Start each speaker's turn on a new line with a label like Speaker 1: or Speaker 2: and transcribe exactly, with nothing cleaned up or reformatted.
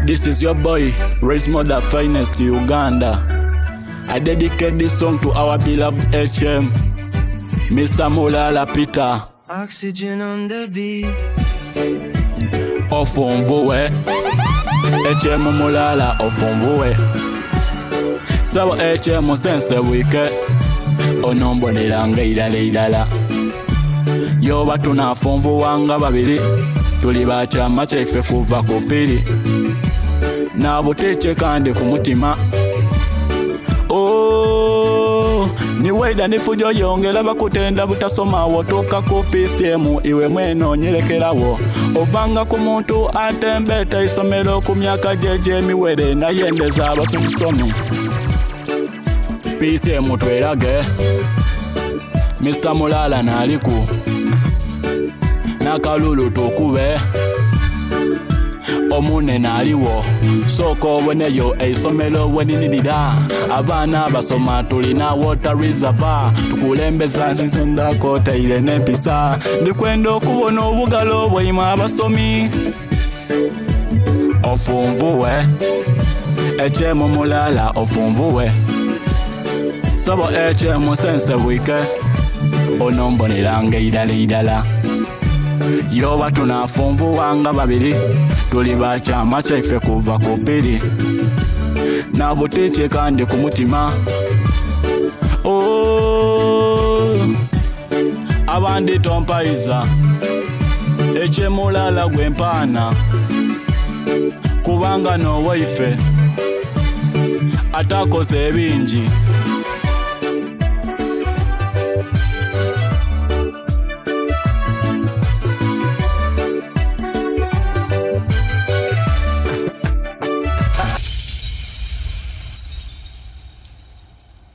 Speaker 1: This is your boy, Raismo the finest Uganda. I dedicate this song to our beloved H M, Mister Mulala Peter.
Speaker 2: Oxygen on the beat.
Speaker 1: Ofunvuwe H M Mulala ofunvuwe. Sawa H M sense wike onombonera ngaidala idala. Yo batu nafunvuwanga babiri tuli bakyama kyaife kuva ku ppiri nabo tekekande ku mutima. Oh, ni weda ni fujo yongera bakutenda butasoma wotoka ku P C M iwe mweno nyelekerawo ovanga ku muntu atembeta isomero ku myaka jeje miwere na yendeza abasusomi. P C M twerage Mister Mulala naliku nakalulu tukube omune naliwo soko weneyo eisomero weninidida abana basoma tulina water reservoir tukulembeza ntendako taile nempisa ndikwendo kubona obugalo bwima abasomi. Ofunvuwe H M Mulala ofunvuwe sabo H M sense wike onombonera ngaidala idala. Yo batu nafunvuwanga babiri tuli bakyama kyaife kuva ku ppiri nabo tekekande ku mutima. Oh, abandi tompayiza H M Mulala gwempaana kubanga nowaife atakose ebingi